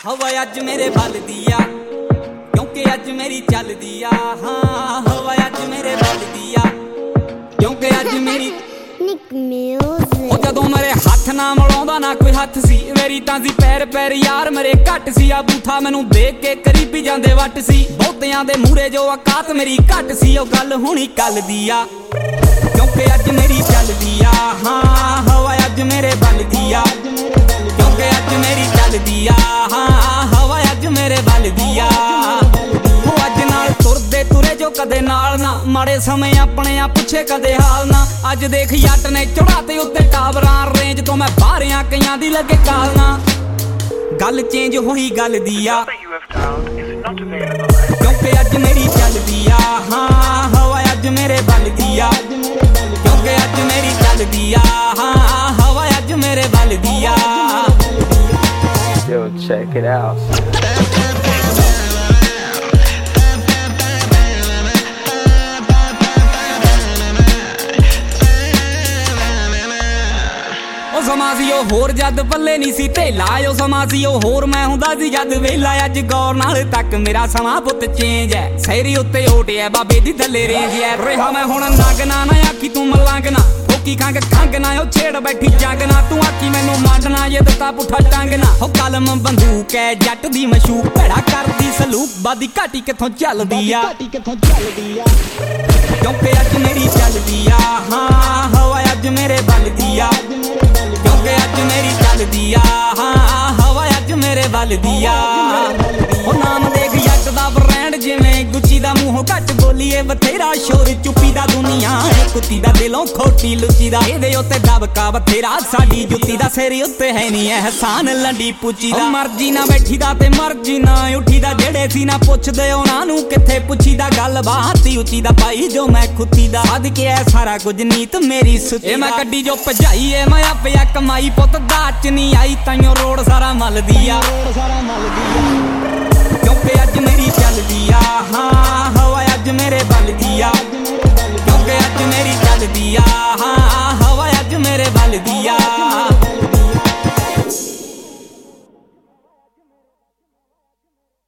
हवा अज मेरे बलदी आ क्योंकि अज मेरी चलदी आ। हाँ हवा अज मेरे बलदी आ क्योंकि अज मेरी जदों मेरे हथ ना मिलाउंदा ना कोई हथ सी मेरी तां सी पैर पैर यार मेरे घट सी आ बूथा मैनू देख के करी पी जांदे वट सी बहुतियां दे मूहरे जो औकात मेरी घट सी ओ गल हुणी कल दी आ क्योंकि अज मेरी चलदी आ। हाँ हवा अज मेरे बलदी आ क्योंकि अज मेरी चलदी आ। हाँ हवा अज मेरे बलदी आ अज नाल तुरदे तुरे जो कदे नाल ना माड़े समय अपने आ पुछे कदे हाल ना अज देख जट ने चढ़ाते उत्ते टावरां रेंज तो मैं बाहर आ कईयां दी लगे काल ना गल चेंज होई गल दी आ क्योंकि अज मेरी चलदी आ। हाँ हवा अज मेरे बलदी आ क्योंकि अज मेरी चलदी आ। हाँ हवा अज मेरे बलदी आ। Yo, check it out. ਸਮਾਂ ਸੀ ਉਹ ਹੋਰ ਜਦ ਪੱਲੇ ਨਹੀਂ ਸੀ ਢੇਲਾ ਉਹ ਸਮਾਂ ਸੀ ਉਹ ਹੋਰ ਮੈਂ ਹੁੰਦਾ ਸੀ ਜਦ ਵੇਲਾ ਅੱਜ ਗੌਰ ਨਾਲ ਤੱਕ ਮੇਰਾ ਸਮਾਂ ਪੁੱਤ ਚੇਂਜ ਹੈ ਸੈਰੀ ਉੱਤੇ ਓਟਿਆ ਬਾਬੇ ਦੀ ਥੱਲੇ ਰੇਂਜ ਹੈ ਰਿਹਾ ਮੈਂ ਹੁਣ ਨਗਨਾ ਨਾ ਆਖੀ ਤੂੰ ਮਲੰਗਨਾ ਫੋਕੀ ਖੰਗ ਖੰਗ ਨਾ ਉਹ ਛੇੜ ਬੈਠੀ ਜੰਗ ਨਾ ਤੂੰ ਆਖੀ ਮੈਨੂੰ ਮੰਡਣਾ ਜੇ ਦਿੱਤਾ ਪੁੱਠਾ ਟੰਗ ਨਾ ਉਹ ਕਲਮ ਬੰਦੂਕ ਹੈ ਜੱਟ ਦੀ ਮਸ਼ੂਕ ਭੜਾ ਕਰਦੀ ਸਲੂਕ ਬਾਦੀ ਘਾਟੀ ਕਿੱਥੋਂ ਚੱਲਦੀ ਆ ਕਿਉਂਕਿ ਅੱਜ ਮੇਰੀ ਚੱਲਦੀ ਆ। ਹਾਂ ਹਵਾ ਅੱਜ ਮੇਰੇ ਬਲਦੀ ਆ क्योंकि अज मेरी चलदी आ। हाँ हवा अज मेरे बलदी आ ओ नाम देख जट दा ब्रांड जिवें गुच्ची दा मूंहों घट बोलीए बथेरा शोर चुप्पी दा दुनिया है कुत्ती दा दिलों खोटी लुच्ची दा इहदे उत्ते दबका बथेरा साडी जुत्ती दा सिर उत्ते है नी एहसान लंडी पुची दा मर्जी ना बैठी दा ते मर्जी ना उठी दा जेड़े सी ना पुछदे उहनां नूं किथे पुछी दा गल बात ही उची दा पाई जो मैं खुत्ती दा अद के है सारा कुछ नीत मेरी सुती मैं कड्डी जो भजाई है मैं आपे कमाई पुत दाच नहीं आई ताइयों रोड सारा मलदी आ क्योंकि अज मेरी चलदी आ। हाँ हवा अज मेरे बलदी आ क्योंकि अज मेरी चलदी आ। हाँ हवा अज मेरे बलदी आ।